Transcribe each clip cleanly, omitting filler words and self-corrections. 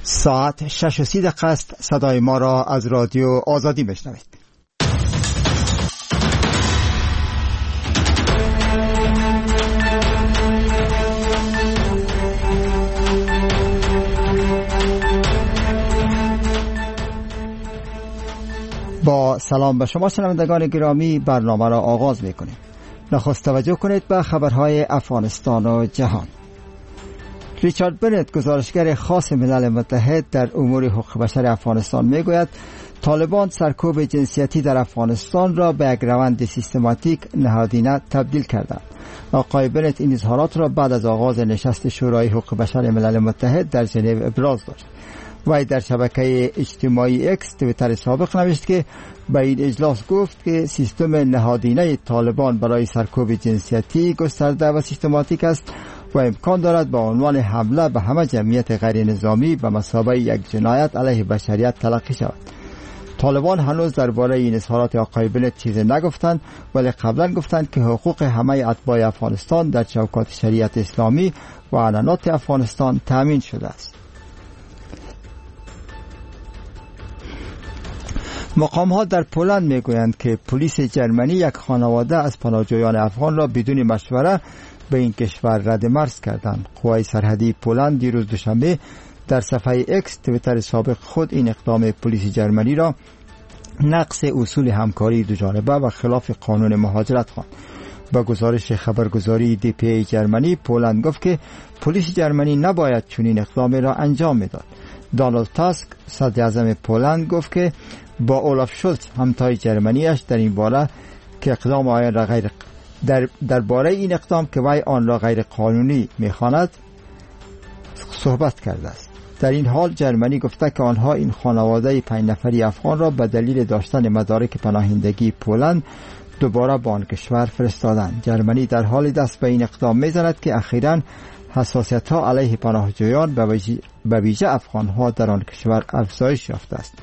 ساعت 6:30 است. صدای ما را از رادیو آزادی بشنوید. با سلام به شما شنوندگان گرامی، برنامه را آغاز می‌کنیم. نخست توجه کنید به خبرهای افغانستان و جهان. ریچارد بنت، گزارشگر خاص ملل متحد در امور حقوق بشر افغانستان، میگوید طالبان سرکوب جنسیتی در افغانستان را به یک روند سیستماتیک نهادینه تبدیل کردند. آقای بنت این اظهارات را بعد از آغاز نشست شورای حقوق بشر ملل متحد در ژنو ابراز داشت. وی در شبکه اجتماعی اکس توییتر سابق نوشت که به این اجلاس گفت که سیستم نهادینه طالبان برای سرکوب جنسیتی گسترده و سیستماتیک است و امکان دارد با عنوان حمله به همه جمعیت غیر نظامی به مثابه یک جنایت علیه بشریت تلقی شود. طالبان هنوز درباره این اظهارات آقای بنت چیزی نگفتند، ولی قبلا گفتند که حقوق همه اتباع افغانستان در چوکات شریعت اسلامی و عنعنات افغانستان تامین شده است. مقام‌ها در پولند میگویند که پلیس جرمنی یک خانواده از پناهجویان افغان را بدون مشوره به این کشور رد مرز کردند. قوای سرحدی پولند دیروز دوشنبه در صفحه اکس توییتر سابق خود این اقدام پلیس جرمنی را نقض اصول همکاری دوجانبه و خلاف قانون مهاجرت خواند. با گزارش خبرگزاری DPA جرمنی، پولند گفت که پلیس جرمنی نباید چنین اقدامی را انجام میداد. دانالد تاسک، صدر اعظم پولند، گفت که با اولاف شولز همتای جرمنیش در این باره که اقدام آن را درباره این اقدام که وی آن را غیر قانونی می‌خواند صحبت کرده است. در این حال جرمنی گفته که آنها این خانواده 5 نفری افغان را به دلیل داشتن مدارک پناهندگی پولند دوباره به آن کشور فرستادند. جرمنی در حال دست به این اقدام می‌زند که اخیراً حساسیت‌ها علیه پناهجویان به ویژه افغان‌ها در آن کشور افزایش یافته است.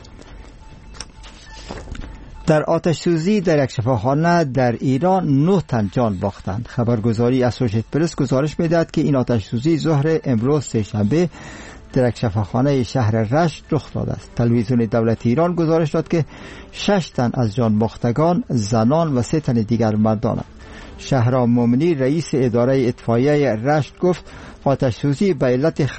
در آتش‌سوزی در یک شفاخانه در ایران 9 تن جان باختند. خبرگزاری اسوشییتد پرس گزارش می‌دهد که این آتش‌سوزی ظهر امروز سه‌شنبه در یک شفاخانه شهر رشت رخ داده است. تلویزیون دولتی ایران گزارش داد که 6 تن از جان باختگان زنان و 3 تن دیگر مردانند. شهرام مومنی، رئیس اداره اطفائیه رشت، گفت آتش‌سوزی به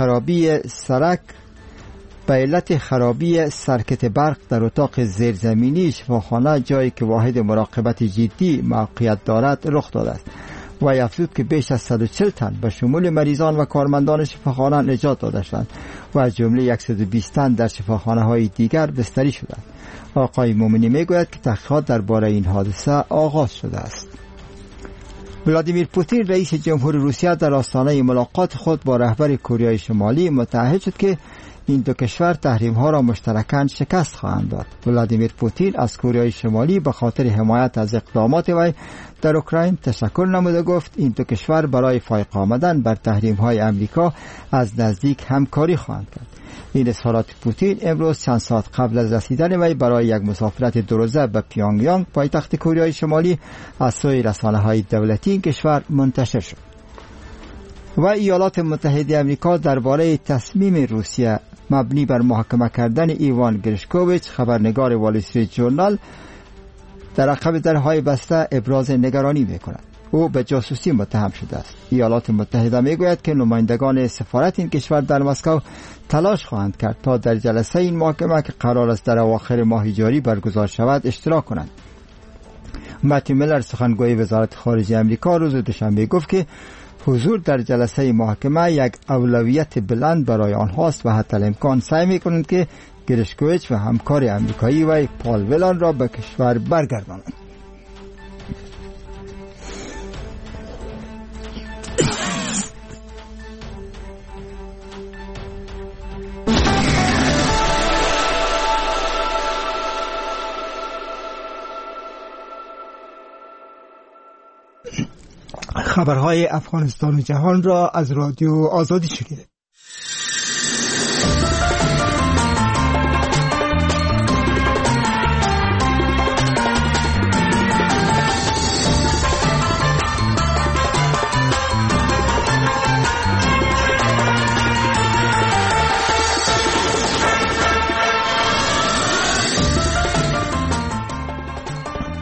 علت خرابی سرکت برق در اتاق زیرزمینی شفاخانه، جایی که واحد مراقبت جدی موقعیت دارد، رخ داده است. و افزود که بیش از 140 تن به شمول مریضان و کارمندان شفاخانه نجات داده شدند و از جمله 120 تن در شفاخانه های دیگر بستری شدند. آقای مومنی میگوید که تحقیقات درباره این حادثه آغاز شده است. ولادیمیر پوتین، رئیس جمهور روسیه، در آستانه ملاقات خود با رهبر کره شمالی متعهد شد که این دو کشور تحریم‌ها را مشترکاً شکست خواهند داد. ولادیمیر پوتین از کره شمالی به خاطر حمایت از اقدامات وی در اوکراین تشکر نمود و گفت این دو کشور برای فائق آمدن بر تحریم‌های آمریکا از نزدیک همکاری خواهند کرد. این اظهارات پوتین امروز چند ساعت قبل از رسیدن وی برای یک مسافرت 2 روزه به پیونگیانگ، پایتخت کره شمالی، از سوی رسانه‌های دولتی این کشور منتشر شد. و ایالات متحده آمریکا درباره تصمیم روسیه مبنی بر محاکمه کردن ایوان گریشکوویچ، خبرنگار وال استریت ژورنال، در عقب درهای بسته ابراز نگرانی می‌کند. او به جاسوسی متهم شده است. ایالات متحده میگوید که نمایندگان سفارت این کشور در مسکو تلاش خواهند کرد تا در جلسه این محاکمه که قرار است در اواخر ماه جاری برگزار شود اشتراک کنند. متیو میلر، سخنگوی وزارت خارجه آمریکا، روز دوشنبه گفت که حضور در جلسه محاکمه یک اولویت بلند برای آنهاست و حتی الامکان سعی می‌کنند که گریشکوویچ و همکار آمریکایی و پال ولان را به کشور برگردانند. خبرهای افغانستان و جهان را از رادیو آزادی شنیدید.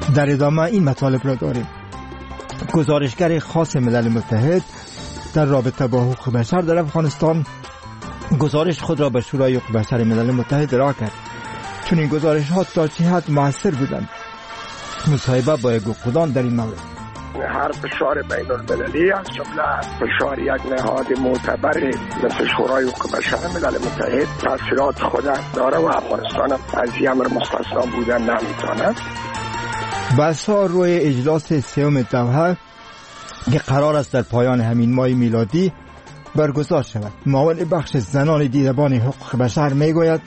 در ادامه این مطالب را داریم. گزارشگر خاص ملل متحد در رابطه با حقوق بشر در افغانستان گزارش خود را به شورای حقوق بشر ملل متحد ارائه کرد. چون این گزارش ها تا چه حد موثر بودند؟ مصاحبه با گوقودان در این مورد. هر فشار بین المللی از جمله فشار یک نهاد معتبر مثل شورای حقوق بشر ملل متحد تاثیرات خود داره و افغانستان از این امر مستثنا بودن نمیتواند. بحث‌ها روی اجلاس سوم دوحه که قرار است در پایان همین ماه میلادی برگزار شود. معاون بخش زنان دیدبان حقوق بشر میگوید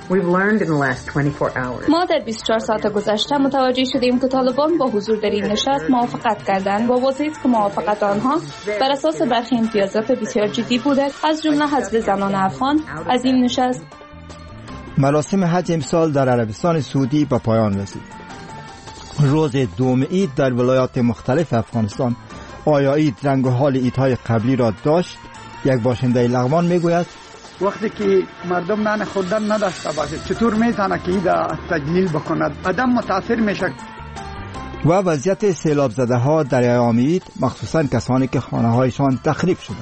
ما در 24 ساعت گذشته متوجه شدیم که طالبان با حضور در این نشست موافقت کردند. با واضح است که موافقت آنها بر اساس برخی امتیازات بسیار جدی بوده، از جمله حذف زنان افغان از این نشست. مراسم حج امسال در عربستان سعودی به پایان رسید. روز دوم عید در ولایات مختلف افغانستان. آیا عید رنگ و حال عیدهای قبلی را داشت؟ یک باشنده لغمان میگوید وقتی که مردم نان خوردن نداشته باشه چطور میتونه که عید تجلیل بکند؟ آدم متاثر میشه. و وضعیت سیلاب زده ها در ایام عید، مخصوصا کسانی که خانه هایشان تخریب شده.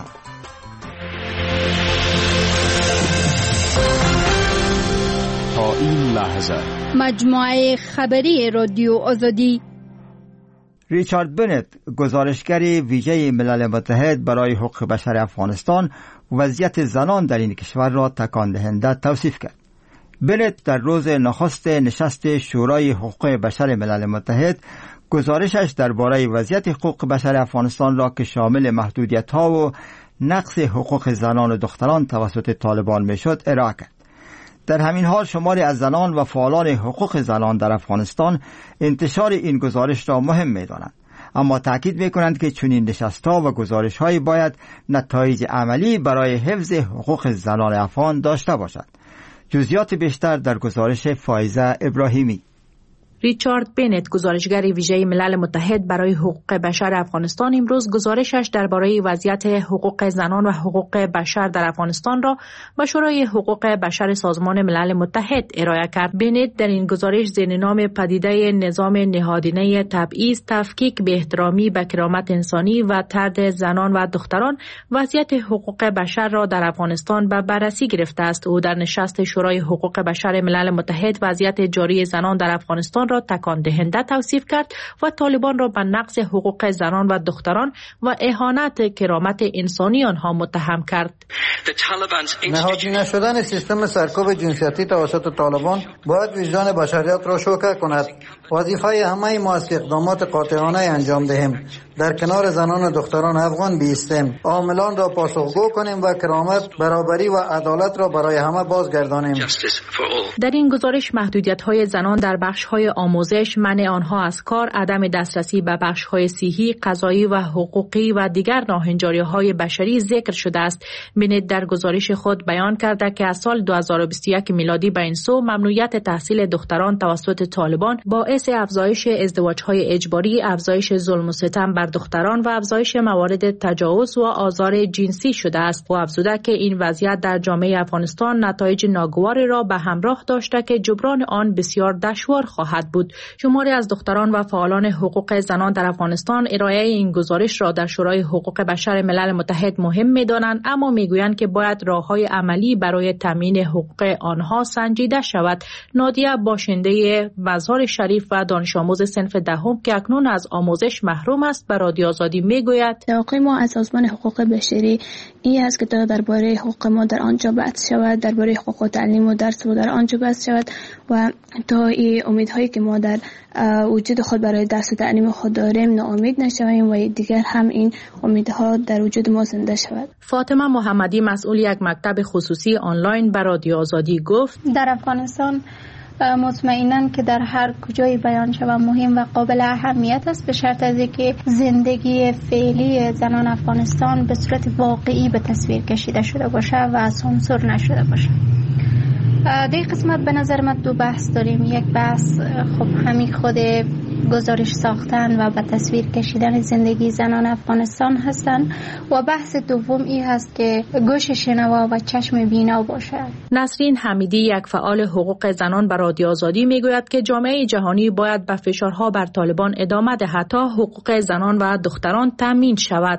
تا این لحظه مجموعه خبری رادیو آزادی. ریچارد بنت، گزارشگر ویژه ملل متحد برای حقوق بشر افغانستان، وضعیت زنان در این کشور را تکان دهنده توصیف کرد. بنت در روز نخست نشست شورای حقوق بشر ملل متحد گزارشش درباره وضعیت حقوق بشر افغانستان را که شامل محدودیت‌ها و نقض حقوق زنان و دختران توسط طالبان میشد ارائه کرد. در همین حال شماری از زنان و فعالان حقوق زنان در افغانستان انتشار این گزارش را مهم می‌دانند، اما تأکید می‌کنند که چنین نشست‌ها و گزارش‌های باید نتایج عملی برای حفظ حقوق زنان افغان داشته باشد. جزئیات بیشتر در گزارش فائزه ابراهیمی. ریچارد بنت، گزارشگر ویژه ملل متحد برای حقوق بشر افغانستان، امروز گزارشش درباره وضعیت حقوق زنان و حقوق بشر در افغانستان را به شورای حقوق بشر سازمان ملل متحد ارائه کرد. بنت در این گزارش زیر نام پدیده نظام نهادینه تبعیض، تفکیک به احترامی به کرامت انسانی و طرد زنان و دختران وضعیت حقوق بشر را در افغانستان به بررسی گرفته است. او در نشست شورای حقوق بشر ملل متحد وضعیت جاری زنان در افغانستان را تکان دهنده توصیف کرد و طالبان را به نقض حقوق زنان و دختران و اهانت کرامت انسانی آنها متهم کرد. نهادی نشدن سیستم سرکوب جنسیتی توسط طالبان باید وجدان بشریت را شوکه کند. وظیفه همه ما است که اقدامات قاطعانه انجام دهیم، در کنار زنان و دختران افغان بایستیم، عاملان را پاسخگو کنیم و کرامت، برابری و عدالت را برای همه بازگردانیم. در این گزارش محدودیت‌های زنان در بخش‌های آموزش، منع آنها از کار، عدم دسترسی به بخش‌های صحی، قضایی و حقوقی و دیگر ناهنجاری‌های بشری ذکر شده است. بنت در گزارش خود بیان کرده که از سال 2021 میلادی به این سو ممنوعیت تحصیل دختران توسط طالبان باعث افزایش ازدواج‌های اجباری، افزایش ظلم و ستم بر دختران و افزایش موارد تجاوز و آزار جنسی شده است. و افزوده که این وضعیت در جامعه افغانستان نتایج ناگواری را به همراه داشته که جبران آن بسیار دشوار خواهد بود. شماری از دختران و فعالان حقوق زنان در افغانستان ارائه این گزارش را در شورای حقوق بشر ملل متحد مهم می‌دانند، اما میگویند که باید راه‌های عملی برای تامین حقوق آنها سنجیده شود. نادیه، باشنده مزار شریف و دانش آموز صنف دهم که اکنون از آموزش محروم است، به رادیو آزادی میگوید توقع ما از سازمان حقوق بشری این است که درباره حقوق ما در آنجا بحث شود، درباره حقوق و تعلیم و درس و در آنجا بحث شود و تا این امیدهایی که ما در وجود خود برای درس و تعلیم خود داریم ناامید نشویم و دیگر هم این امیدها در وجود ما زنده شود. فاطمه محمدی، مسئول یک مکتب خصوصی آنلاین، به رادیو آزادی گفت در افغانستان مطمئناً که در هر کجای بیان شود مهم و قابل اهمیت است، به شرط از اینکه زندگی فعلی زنان افغانستان به صورت واقعی به تصویر کشیده شده باشه و سانسور نشده باشه. در قسمت به نظر من دو بحث داریم. یک بحث خب همین خود گزارش ساختن و به تصویر کشیدن زندگی زنان افغانستان هستند و بحث دوم این هست که گوش شنوا و چشم بینا باشد. نسرین حمیدی یک فعال حقوق زنان به رادیو آزادی میگوید که جامعه جهانی باید به فشارها بر طالبان ادامه دهد تا حقوق زنان و دختران تامین شود.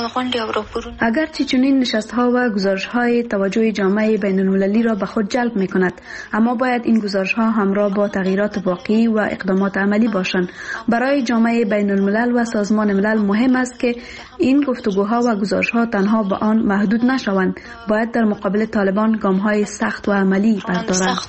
اگرچه چنین نشست‌ها و گزارش‌های توجه جامعه بین‌المللی را به خود جلب می‌کند، اما باید این گزارش‌ها همراه با تغییرات واقعی و اقدامات عملی باشند. برای جامعه بین‌الملل و سازمان ملل مهم است که این گفتگوها و گزارش‌ها تنها به آن محدود نشوند. باید در مقابل طالبان گام‌های سخت و عملی بردارند.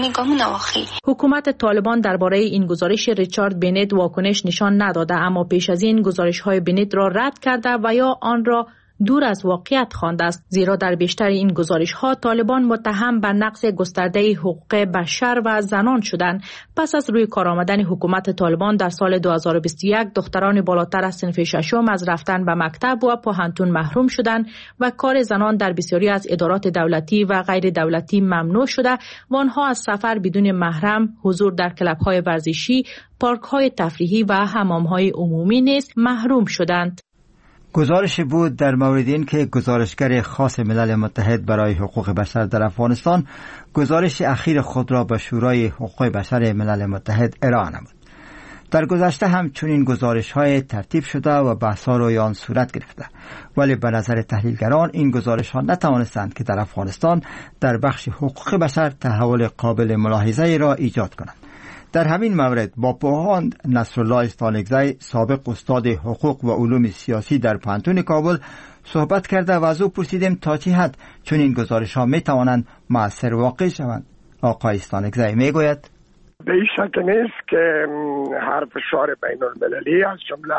حکومت طالبان درباره این گزارش ریچارد بنت واکنش نشان نداده، اما پیش از این گزارش‌های بنت را رد کرده و یا آن را دور از واقعیت خوانده است، زیرا در بیشتر این گزارش‌ها طالبان متهم به نقض گسترده حقوق بشر و زنان شدند. پس از روی کار آمدن حکومت طالبان در سال 2021 دختران بالاتر از صنف ششم از رفتن به مکتب و پوهنتون محروم شدند و کار زنان در بسیاری از ادارات دولتی و غیر دولتی ممنوع شده و آنها از سفر بدون محرم، حضور در کلب‌های ورزشی، پارک‌های تفریحی و حمام‌های عمومی نیز محروم شدند. گزارش بود در مورد این که گزارشگر خاص ملل متحد برای حقوق بشر در افغانستان گزارش اخیر خود را به شورای حقوق بشر ملل متحد ارائه نمود. در گذشته هم چنین گزارش‌های ترتیب شده و بحث‌ها روی آن صورت گرفته، ولی به نظر تحلیلگران این گزارش‌ها نتوانستند که در افغانستان در بخش حقوق بشر تحول قابل ملاحظه‌ای را ایجاد کنند. در همین مورد با پوهان نصرالله استانکزی، سابق استاد حقوق و علوم سیاسی در پوهنتون کابل صحبت کرده و از او پرسیدیم تا چه حد چون این گزارش‌ها می‌توانند مؤثر واقع شوند. آقای استانکزی میگوید به این شک نیست که هر فشار بین‌المللی از جمله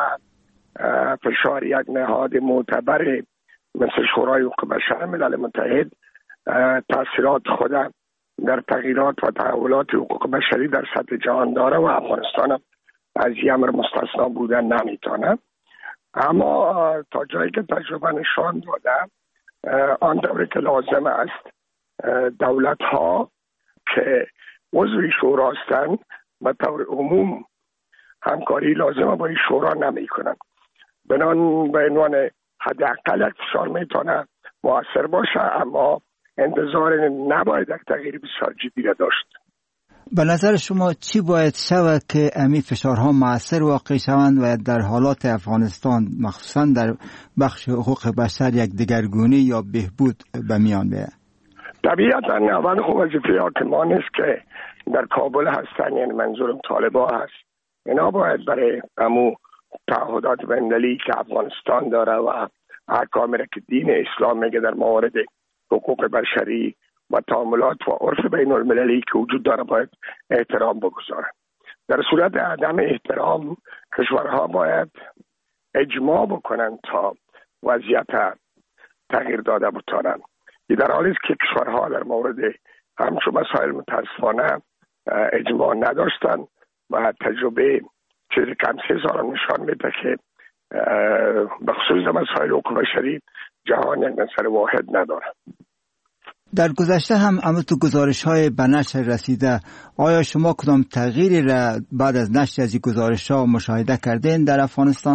فشار یک نهاد معتبر مثل شورای حقوق بشر ملل متحد تاثیرات خود در تغییرات و تحولات حقوق بشری در سطح جهان داره و افغانستان از این امر مستثنا بودن نمیتونه. اما تا جایی که تجربه نشان داده آن دوره که لازم است دولت ها که عضو شورا هستند به طور عموم همکاری لازم با این شورا نمی کنند. به عنوان حداقل یک فشار میتونه مؤثر باشه، اما انتظار نباید یک تغییر بسیار جدی را داشت. به نظر شما چی باید شود که امی فشارها مؤثر واقع شوند و در حالات افغانستان مخصوصا در بخش حقوق بشر یک دگرگونی یا بهبود به میان بیاید؟ طبیعتا اول خوب وظیفه حاکمان است که در کابل هستن، یعنی منظورم طالبا هست، اینا باید برای امو تعهدات بین‌المللی که افغانستان داره و احکامی که دین اسلام میگه در موارد حقوق بشری و تعاملات و عرف بین المللی که وجود داره باید احترام بگذارند. در صورت عدم احترام کشورها باید اجماع بکنند تا وضعیت تغییر داده بتوانند. در حالی است که کشورها در مورد همچون مسائل متاسفانه اجماع نداشتند و تجربه چیزی کم 3 سال نشان میده که بخصوص مسائل حقوق بشری جهان یک نظر واحد نداره. در گذشته هم تو گزارش‌های به نشر رسیده، آیا شما کدام تغییری را بعد از نشر از این گزارش‌ها مشاهده کردین در افغانستان؟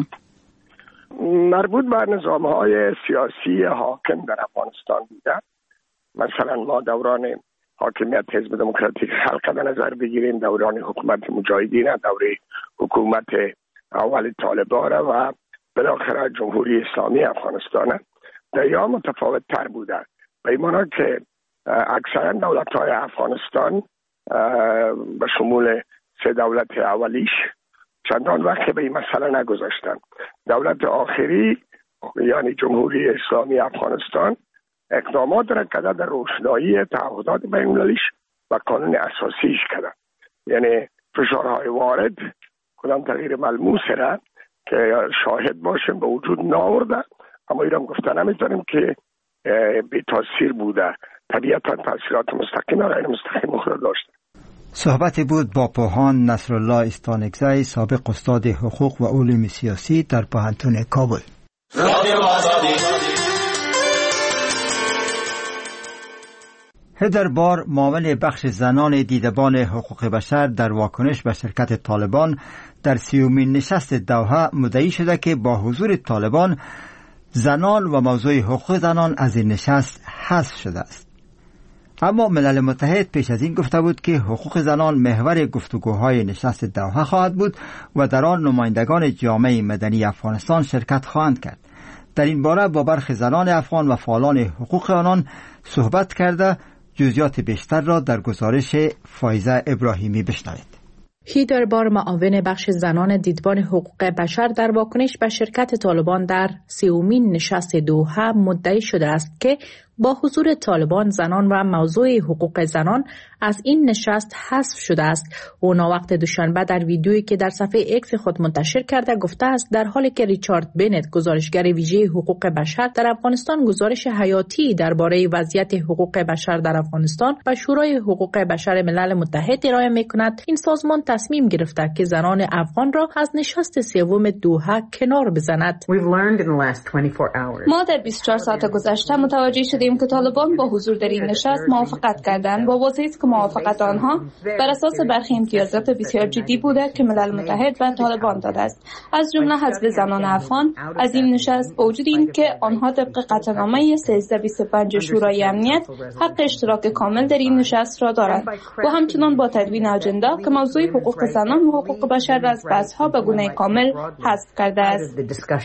مربوط به نظام‌های سیاسی حاکم در افغانستان بوده. مثلا ما دوران حاکمیت حزب دموکراتیک خلق به نظر بگیریم، دوران حکومت مجاهدین، دوره حکومت اول طالبان و بالاخره جمهوری اسلامی افغانستان یا متفاوت تر بوده. به این معنی که اکثرا دولت‌های افغانستان به شمول 3 دولت اولیش چندان وقت به این مسئله نگذاشتن. دولت آخری یعنی جمهوری اسلامی افغانستان اقدامات را کرده در روشنایی تعهدات بین‌المللیش و قانون اساسیش کرده. یعنی فشارهای وارد کدام تغییر ملموس را که شاهد باشیم به وجود نآورده، اما ایران گفته نمیتونیم که بی تاثیر بوده. طبیعتا تاثیرات مستقیم و غیر مستقیم خود داشته. صحبتی بود با پوهان نصرالله استانکزی، سابق استاد حقوق و علوم سیاسی در پوهنتون کابل. هدر بار، معاون بخش زنان دیدبان حقوق بشر، در واکنش به شرکت طالبان در 30مین نشست دوحه مدعی شده که با حضور طالبان زنان و موضوع حقوق زنان از این نشست حذف شده است. اما ملل متحد پیش از این گفته بود که حقوق زنان محور گفتگوهای نشست دوحه خواهد بود و در آن نمایندگان جامعه مدنی افغانستان شرکت خواهند کرد. در این باره با برخی زنان افغان و فعالان حقوق آنان صحبت کرده. جزئیات بیشتر را در گزارش فایزه ابراهیمی بشنوید. هیدر بار، معاون بخش زنان دیدبان حقوق بشر، در واکنش به شرکت طالبان در 30مین نشست دوحه مدعی شده است که با حضور طالبان زنان و موضوع حقوق زنان از این نشست حذف شده است. او وقت دوشنبه در ویدیویی که در صفحه اکس خود منتشر کرده گفته است در حالی که ریچارد بنت، گزارشگر ویژه حقوق بشر در افغانستان، گزارش حیاتی درباره وضعیت حقوق بشر در افغانستان و شورای حقوق بشر ملل متحد ارائه می‌کند، این سازمان تصمیم گرفته که زنان افغان را از نشست سوم دوحه کنار بزند. ما در 24 ساعت گذشته متوجه شدیم که طالبان با حضور در این نشست موافقت کردند، با وضعی که موافقت آنها بر اساس برخی امتیازات بسیار جدی بوده که ملل متحد و طالبان داده است، از جمله حذف زنان افغان از این نشست، با وجود این که آنها طبق قطعنامه 1325 شورای امنیت حق اشتراک کامل در این نشست را دارند و همچنان با تدوین اجندا که موضوع حقوق زنان و حقوق بشر را از بحث‌ها به گونه کامل حذف کرده است.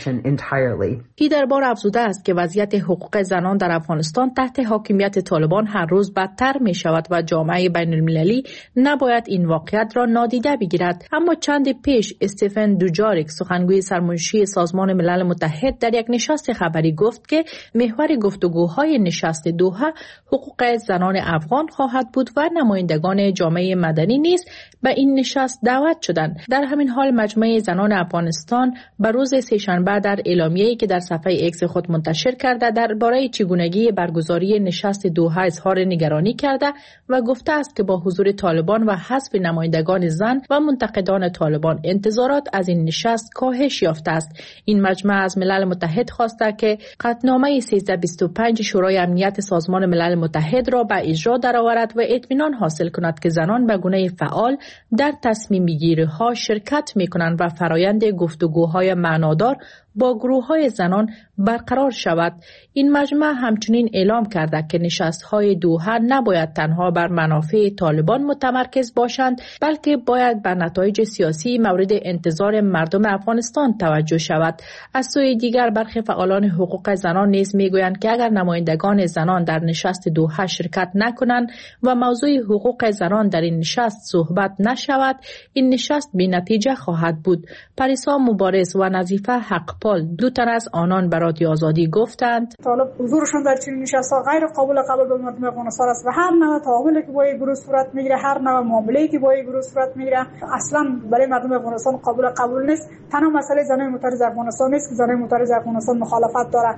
هیدر بار افزوده است که وضعیت حقوق زنان در افغانستان تحت حاکمیت طالبان هر روز بدتر می شود و جامعه بین المللی نباید این واقعیت را نادیده بگیرد. اما چند پیش استیفن دوجاریک، سخنگوی سرمنشی سازمان ملل متحد، در یک نشست خبری گفت که محور گفتگوهای نشست دوحه حقوق زنان افغان خواهد بود و نمایندگان جامعه مدنی نیز به این نشست دعوت شدند. در همین حال مجمع زنان افغانستان به روز سه‌شنبه در اعلامیه‌ای که در صفحه اکس خود منتشر کرده درباره چگونگی برگزاری نشست دوحه اظهار نگرانی کرده و گفته است که با حضور طالبان و حذف نمایندگان زن و منتقدان طالبان انتظارات از این نشست کاهش یافته است. این مجمع از ملل متحد خواسته که قطعنامه 1325 شورای امنیت سازمان ملل متحد را به اجرا درآورد و اطمینان حاصل کند که زنان به گونه فعال در تصمیم گیری‌ها شرکت می‌کنند و فرایند گفتگوهای معنادار با گروه‌های زنان برقرار شود. این مجمع همچنین اعلام کرده که نشست‌های دوحه نباید تنها بر منافع طالبان متمرکز باشند، بلکه باید به نتایج سیاسی مورد انتظار مردم افغانستان توجه شود. از سوی دیگر برخی فعالان حقوق زنان نیز میگویند که اگر نمایندگان زنان در نشست دوحه شرکت نکنند و موضوع حقوق زنان در این نشست صحبت نشود، این نشست بی‌نتیجه خواهد بود. پریسا مبارز و نظیفه حقپال، دو تن از آنان به رادیو آزادی گفتند طالب حضورشون در چنین نشست‌ها غیر قابل قبول به مردم افغانستان است و هر نوع تعاملی که با این گروه صورت میگیره، هر نوع معامله‌ای که با این گروه صورت میگیره اصلا برای مردم افغانستان قابل قبول نیست. تنها مسئله زنان معترض افغانستان نیست که زنان معترض افغانستان مخالفت داره،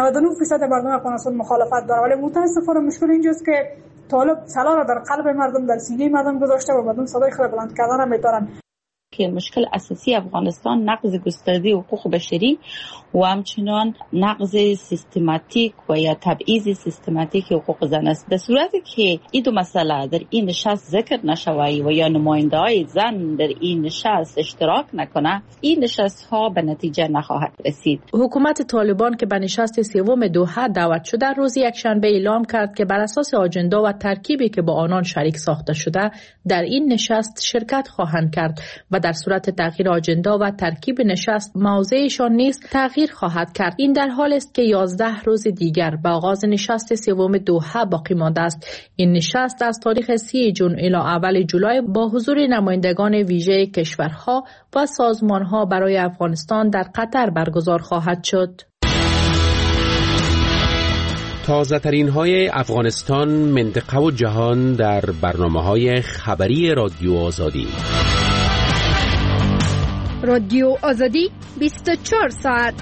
99% مردم افغانستان مخالفت داره، ولی متأسفانه مشکل اینجاست که طالب سلا را در قلب مردم، در سینه مردم گذاشته و مردم صدای خود بلند کردن نمی‌تونن. که مشکل اساسی افغانستان نقض گسترده حقوق بشری و همچنان نقض سیستماتیک و یا تبعیض سیستماتیک حقوق زن است. در صورتی که این دو مسئله در این نشست ذکر نشوی و یا نماینده‌های زن در این نشست اشتراک نکنه، این نشست ها به نتیجه نخواهد رسید. حکومت طالبان که به نشست سوم دوحه دعوت شده روز یکشنبه اعلام کرد که بر اساس آجندا و ترکیبی که با آنان شریک ساخته شده در این نشست شرکت خواهند کرد و در صورت تغییر آجندا و ترکیب نشست موضعشان نیز تغییر خواهد کرد. این در حال است که 11 روز دیگر به آغاز نشست سوم دوحه باقی مانده است. این نشست از تاریخ 30 جون الی اول جولای با حضور نمایندگان ویژه کشورها و سازمانها برای افغانستان در قطر برگزار خواهد شد. تازه ترین های افغانستان، منطقه و جهان در برنامه‌های خبری رادیو آزادی. رادیو آزادی 24 ساعت.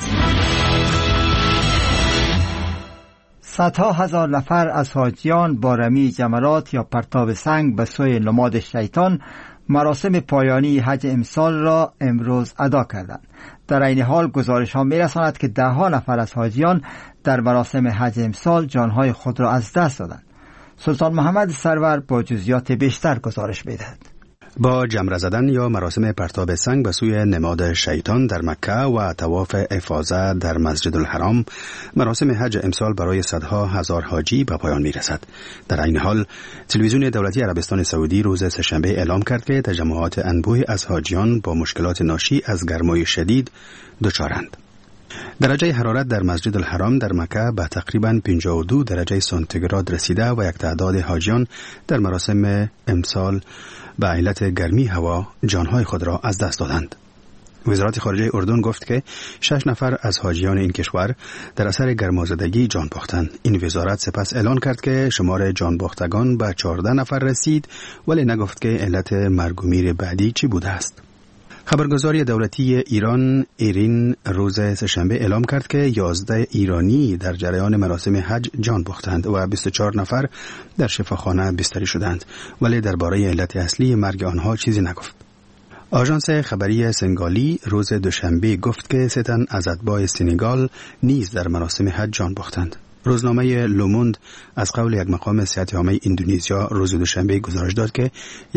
صدها هزار نفر از حاجیان با رمی جمرات یا پرتاب سنگ به سوی نماد شیطان مراسم پایانی حج امسال را امروز ادا کردند. در این حال گزارش ها می رساند که 10 نفر از حاجیان در مراسم حج امسال جانهای خود را از دست دادند. سلطان محمد سرور با جزئیات بیشتر گزارش می‌دهد. با جمره زدن یا مراسم پرتاب سنگ به سوی نماد شیطان در مکه و طواف افاضه در مسجد الحرام، مراسم حج امسال برای صدها هزار حاجی به پایان میرسد. در این حال تلویزیون دولتی عربستان سعودی روز سه‌شنبه اعلام کرد که تجمعات انبوهی از حاجیان با مشکلات ناشی از گرمای شدید دچارند. درجه حرارت در مسجد الحرام در مکه به تقریباً 52 درجه سانتیگراد رسیده و یک تعداد حاجیان در مراسم امسال به علت گرمی هوا جانهای خود را از دست دادند. وزارت خارجه اردن گفت که 6 نفر از حاجیان این کشور در اثر گرمازدگی جان باختند. این وزارت سپس اعلان کرد که شمار جان باختگان به 14 نفر رسید، ولی نگفت که علت مرگ و میر بعدی چی بوده است. خبرگزاری دولتی ایران ایرین روز سه‌شنبه اعلام کرد که 11 ایرانی در جریان مراسم حج جان باختند و 24 نفر در شفاخانه بستری شدند، ولی درباره علت اصلی مرگ آنها چیزی نگفت. آژانس خبری سنگالی روز دوشنبه گفت که 3 تن از اتباع سنگال نیز در مراسم حج جان باختند. روزنامه لوموند از قول یک مقام صحت عامه اندونزیا روز دوشنبه گزارش داد که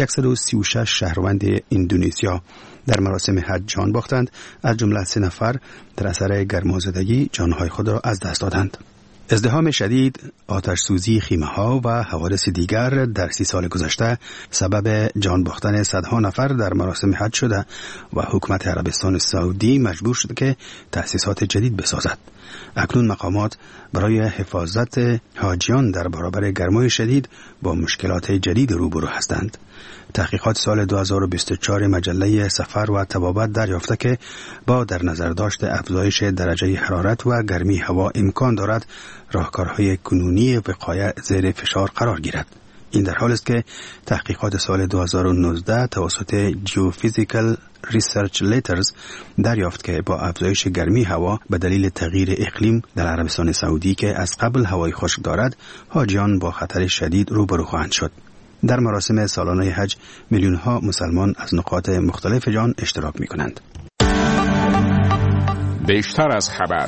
136 شهروند اندونزیا در مراسم حج جان باختند، از جمله 3 نفر در اثر گرمازدگی جانهای خود را از دست دادند. ازدحام شدید، آتش سوزی خیمه‌ها و حوادث دیگر در 30 سال گذشته سبب جان باختن صدها نفر در مراسم حج شده و حکومت عربستان سعودی مجبور شد که تأسیسات جدید بسازد. اکنون مقامات برای حفاظت حاجیان در برابر گرمای شدید با مشکلات جدید روبرو هستند. تحقیقات سال 2024 مجله سفر و طبابت دریافته که با در نظر داشت افزایش درجه حرارت و گرمی هوا امکان دارد راهکارهای کنونی وقایع زیر فشار قرار گیرد. این در حالی است که تحقیقات سال 2019 توسط Geophysical Research Letters دریافت که با افزایش گرمی هوا به دلیل تغییر اقلیم در عربستان سعودی که از قبل هوای خشک دارد، حاجیان با خطر شدید روبرو خواهند شد. در مراسم سالانه حج میلیون‌ها مسلمان از نقاط مختلف جهان اشتراک می‌کنند. بیشتر از خبر.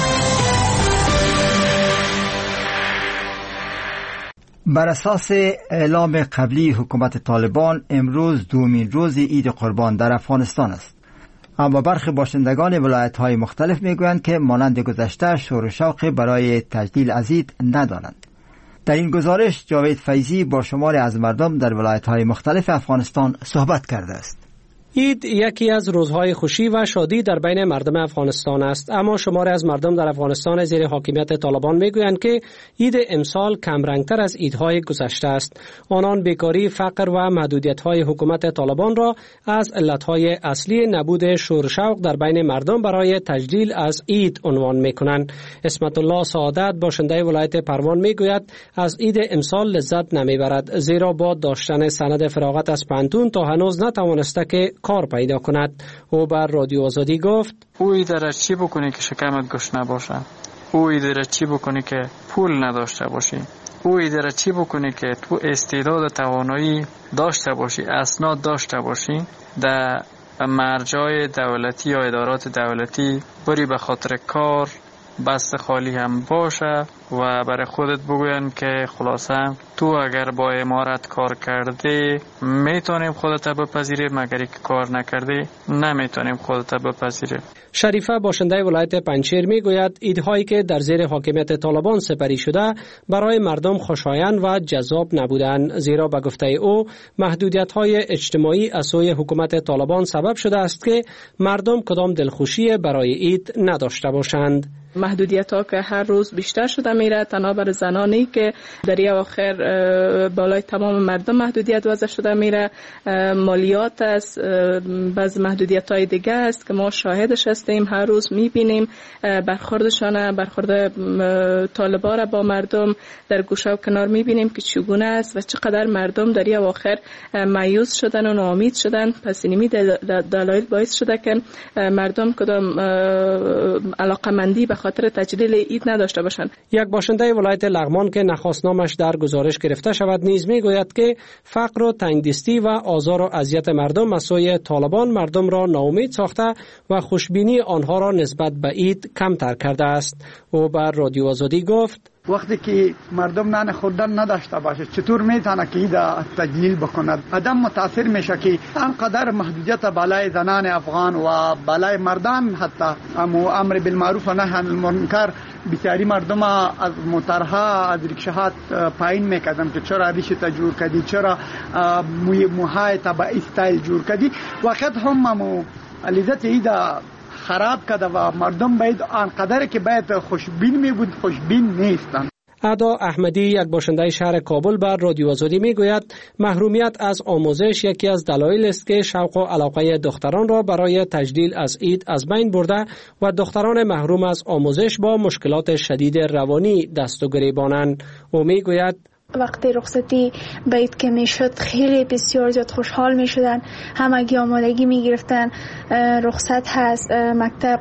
بر اساس اعلام قبلی حکومت طالبان امروز دومین روز عید قربان در افغانستان است، اما برخی باشندگان ولایت‌های مختلف میگویند که مانند گذشته شور و شوق برای تجلیل از عید ندارند. در این گزارش جاوید فیضی با شماری از مردم در ولایت‌های مختلف افغانستان صحبت کرده است. عید یکی از روزهای خوشی و شادی در بین مردم افغانستان است، اما شماری از مردم در افغانستان زیر حاکمیت طالبان میگویند که عید امسال کمرنگتر از عیدهای گذشته است. آنان بیکاری، فقر و محدودیت‌های حکومت طالبان را از علتهای اصلی نبود شور شوق در بین مردم برای تجلیل از عید عنوان میکنند. اسمت الله سعادت باشنده ولایت پروان میگوید از عید امسال لذت نمیبرد، زیرا با داشتن سند فراغت از پانتون تا هنوز نتوانسته که کار پیدا کند. او بر رادیو آزادی گفت او ایده چی بکنی که شکمت گوش نباشه، او ایده چی بکنی که پول نداشته باشی، او ایده چی بکنی که تو استعداد توانایی داشته باشی، اسناد داشته باشی، در مرجع دولتی یا ادارات دولتی بری به خاطر کار بست خالی هم باشه و برای خودت بگوین که خلاصه تو اگر با امارت کار کرده میتونیم خودت بپذیری، مگر که کار نکردی نمیتونیم خودت بپذیری. شریفه باشنده ولایت پنجشیر میگوید عیدهایی که در زیر حاکمیت طالبان سپری شده برای مردم خوشایند و جذاب نبودند، زیرا به گفته او محدودیت‌های اجتماعی از سوی حکومت طالبان سبب شده است که مردم کدام دلخوشی برای عید نداشته باشند. محدودیت ها که هر روز بیشتر شده میره، تنها بر زنانی که در یه آخر بالای تمام مردم محدودیت وضع شده میره. مالیات است، بعض محدودیت های دیگه است که ما شاهدش هستیم، هر روز میبینیم برخوردشانه، برخورد طالبا را با مردم در گوشه و کنار میبینیم که چگونه است و چقدر مردم در یه آخر مایوس شدن و ناامید شدن. پس اینمی دلایل باعث شده که مردم کدام علاقمندی به خاطر تجلیل عید نداشته باشند. یک باشنده ولایت لغمان که نخواست نامش در گزارش گرفته شود نیز میگوید که فقر و تنگدستی و آزار و اذیت مردم از سوی طالبان مردم را ناامید ساخته و خوشبینی آنها را نسبت به عید کمتر کرده است. او بر رادیو آزادی گفت وقتی که مردم نان خوردن نداشته باشه چطور میتونه که ایده تجلیل بکند؟ آدم متاثر میشه که انقدر محدودیت بالای زنان افغان و بالای مردان، حتی امر بالمعروف و نهی عن المنکر، بیچاری مردم از موترها از ریکشاها پایین میکردن که چرا ریشت جور کردی، چرا موهای تبع استایل جور کردی. وقت هم لذت ایده خراب کرده و مردم باید آنقدر که باید خوشبین می بود خوشبین نیستند. ادا احمدی، یک باشنده شهر کابل، بر رادیو آزادی میگوید محرومیت از آموزش یکی از دلایل است که شوق و علاقه دختران را برای تجلیل از عید از بین برده و دختران محروم از آموزش با مشکلات شدید روانی دست و گریبانند. او میگوید وقتی رخصتی باید که میشد خیلی بسیار زیاد خوشحال میشدن، همگی آمادگی میگرفتن، رخصت هست، مکتب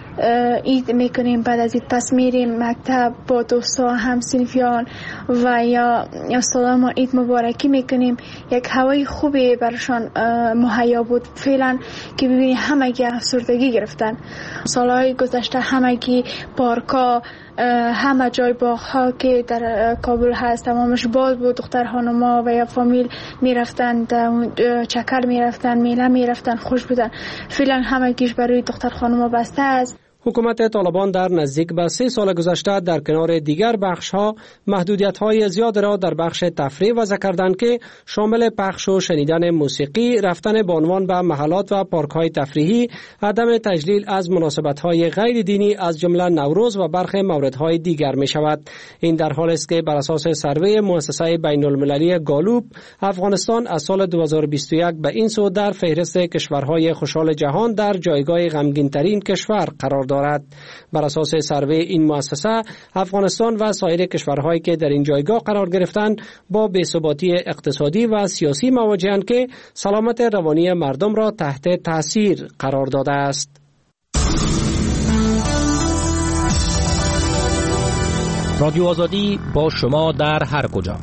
عید میکنیم، بعد از عید پس میریم مکتب با دوستا همسنفیان و یا سلام عید مبارکی میکنیم. یک هوای خوبی برشان مهیا بود. فعلا که ببینی همگی افسردگی گرفتن. سالهای گذشته همگی پارکا، همه جای باغ‌ها که در کابل هست تمامش باز بود. دختر خانوما و یا فامیل میرفتن چکر میرفتن، میله میرفتن، خوش بودن. فعلا همگیش برای دختر خانوما بسته است. حکومت طالبان در نزدیک به 3 سال گذشته در کنار دیگر بخش‌ها محدودیت‌های زیاد را در بخش تفریح وضع کردند که شامل پخش و شنیدن موسیقی، رفتن به عنوان به محلات و پارک‌های تفریحی، عدم تجلیل از مناسبت‌های غیر دینی از جمله نوروز و برخی موردهای دیگر می‌شود. این در حالی است که بر اساس سروی مؤسسه بین‌المللی گالوب، افغانستان از سال 2021 به این سو در فهرست کشورهای خوشحال جهان در جایگاه غمگین‌ترین کشور قرار دارد. بر اساس سروی این مؤسسه، افغانستان و سایر کشورهایی که در این جایگاه قرار گرفتند با بی‌ثباتی اقتصادی و سیاسی مواجهند که سلامت روانی مردم را تحت تاثیر قرار داده است. رادیو آزادی با شما در هر کجا.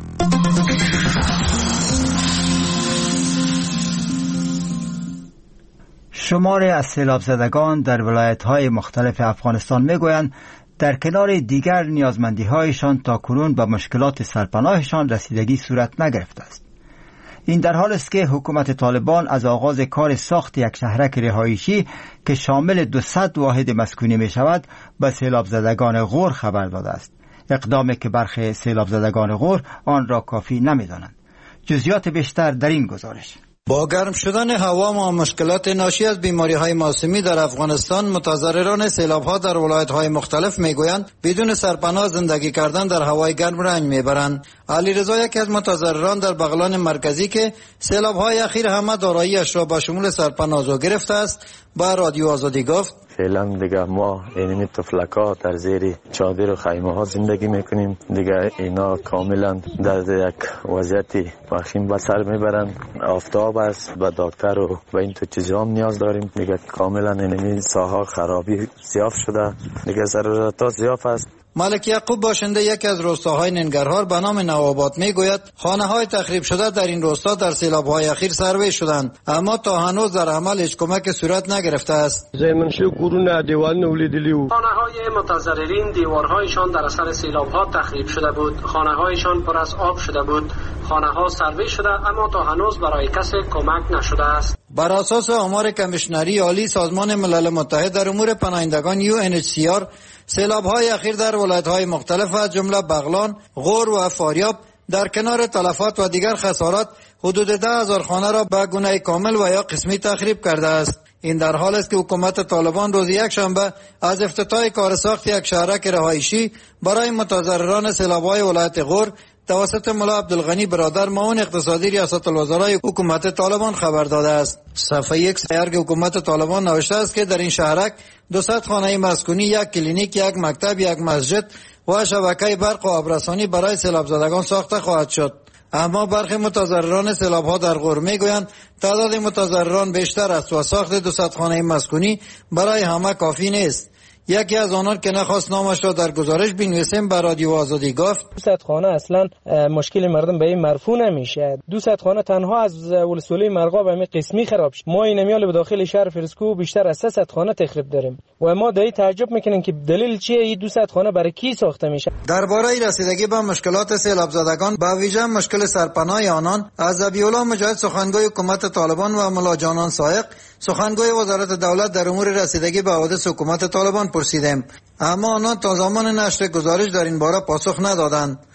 شماری از سیلاب زدگان در ولایت‌های مختلف افغانستان میگویند در کنار دیگر نیازمندی‌هایشان تاکنون به مشکلات سرپناهشان رسیدگی صورت نگرفته است. این در حال است که حکومت طالبان از آغاز کار ساخت یک شهرک رهایشی که شامل 200 واحد مسکونی می شود به سیلاب زدگان غور خبر داده است. اقدامی که برخی سیلاب زدگان غور آن را کافی نمی دانند. جزئیات بیشتر در این گزارش. با گرم شدن هوا و مشکلات ناشی از بیماری‌های موسمی در افغانستان، متضرران سیلاب‌ها در ولایت‌های مختلف می‌گویند بدون سرپناه زندگی کردن در هوای گرم رنج می‌برند. علیرضا، یکی از متضرران در بغلان مرکزی که سیلاب‌های اخیر همه دارایی‌اش را با شمول سرپناه گرفته است، با رادیو آزادی گفت: فعلا دیگه ما اینمی تفلک‌ها در زیر چادر و خیمه‌ها زندگی میکنیم. دیگه اینا کاملا در یک وضعیت وخیم به سر میبرند. آفتاب است، به دکتر و به این تو چیزها هم نیاز داریم. دیگه کاملا اینمی ساحه خرابی زیاد شده، دیگه ضرورت‌ها زیاد است. ملک یعقوب، باشنده یکی از روستاهای ننگرهار به نام نوآباد، میگوید خانه‌های تخریب شده در این روستا در سیلاب‌های اخیر سروی شدند، اما تا هنوز در عمل هیچ کمک صورت نگرفته است. زمینشو کورونه دیوار نولیدلی و خانه‌های متضررین دیوارهایشان در اثر سیلاب‌ها تخریب شده بود، خانه‌هایشان پر از آب شده بود، خانه‌ها سروی شده اما تا هنوز برای کسی کمک نشده است. بر اساس آمار کمیشنری عالی سازمان ملل متحد در امور پناهندگان UNHCR، سیلاب‌های اخیر در ولایت‌های مختلف از جمله بغلان، غور و فاریاب در کنار تلفات و دیگر خسارات حدود 10,000 خانه را به گونه کامل و یا قسمی تخریب کرده است. این در حال است که حکومت طالبان روز یکشنبه از افتتاح کار ساخت یک شهرک رهایشی برای متضرران سیلاب‌های ولایت غور توسط ملا عبدالغنی برادر، معاون اقتصادی ریاست الوزرای حکومت طالبان خبر داده است. صفحه 1 سیارگ حکومت طالبان نوشته است که در این شهرک 200 خانه مسکونی، یک کلینیک، یک مکتب، یک مسجد و شبکه برق و آبرسانی برای سیلاب زدگان ساخته خواهد شد. اما برخی متضرران سیلاب‌ها در غور میگویند تعداد متضرران بیشتر است و ساخت 200 خانه مسکونی برای همه کافی نیست. یکی از آنان که نخواست نامش را در گزارش بنویسیم به رادیو آزادی گفت 200 خانه اصلا مشکل مردم به این مرفوع نمیشه. 200 خانه تنها از ولسوالی مرغاب همین قسمی خراب شد. ما این میال به داخل شهر فرسکو بیشتر از 300 خانه تخریب داریم و ما دایی تعجب میکنیم که دلیل چیه این 200 خانه برای کی ساخته میشه. درباره رسیدگی به مشکلات سیلاب زدگان با ویژه مشکل سرپناه آنان از ابی‌الله مجاهد سخنگوی حکومت طالبان و ملا جانان سائق سخنگوی وزارت دولت در امور رسیدگی به حوادث حکومت طالبان پرسیدیم، اما آنان تا زمان نشر گزارش در این باره پاسخ ندادند.